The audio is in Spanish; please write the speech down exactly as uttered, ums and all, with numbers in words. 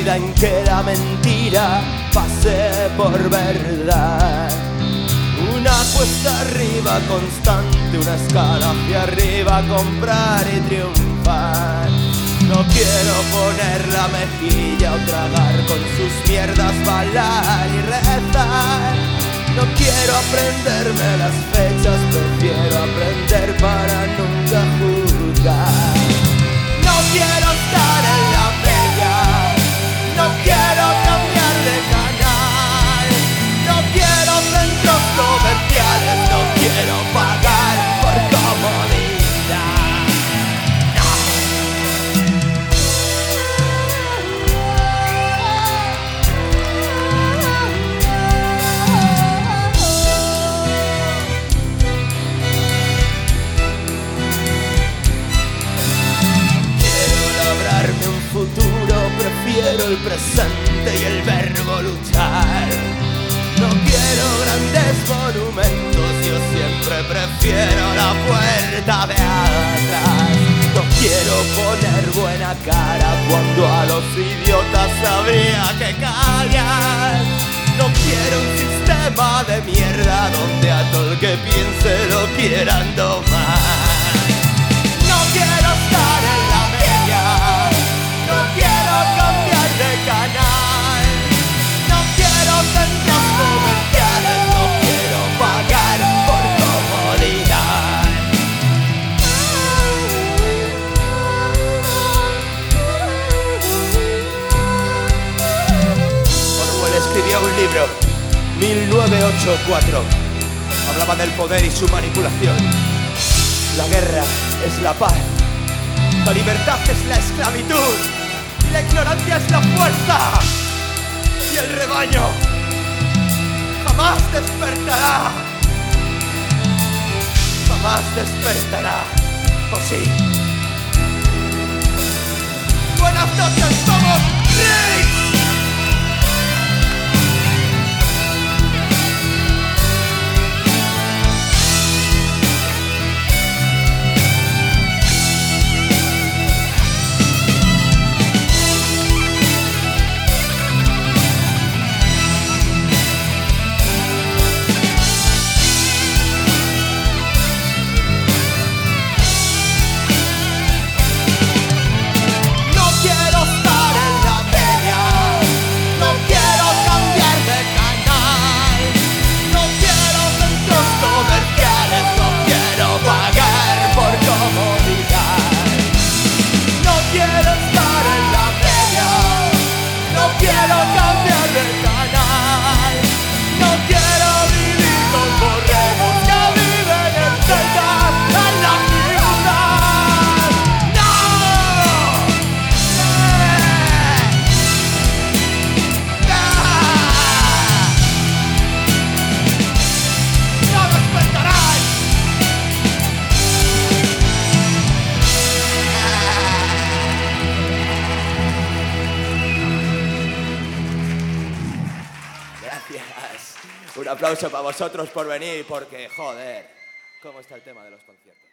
vida en que la mentira pase por verdad. Una cuesta arriba constante, una escala hacia arriba, comprar y triunfar. No quiero poner la mejilla o tragar con sus mierdas, bailar y rezar. No quiero aprenderme las fechas, prefiero aprender para nunca juzgar. No quiero estar en la media, no quiero cambiar de canal, no quiero centros comerciales, no quiero pagar por comodidad. Futuro, prefiero el presente y el verbo luchar. No quiero grandes monumentos, yo siempre prefiero la puerta de atrás. No quiero poner buena cara cuando a los idiotas habría que callar. No quiero un sistema de mierda donde a todo el que piense lo quieran domar. No quiero estar en la media, no quiero cambiar de canal, no quiero centros comerciales, no quiero pagar por comodidad. Orwell escribió un libro, mil novecientos ochenta y cuatro. Hablaba del poder y su manipulación. La guerra es la paz, la libertad es la esclavitud, la ignorancia es la fuerza, y el rebaño jamás despertará, jamás despertará, ¿o sí? Buenas noches, somos Riggs. Un aplauso para vosotros por venir, porque, joder, ¿cómo está el tema de los conciertos?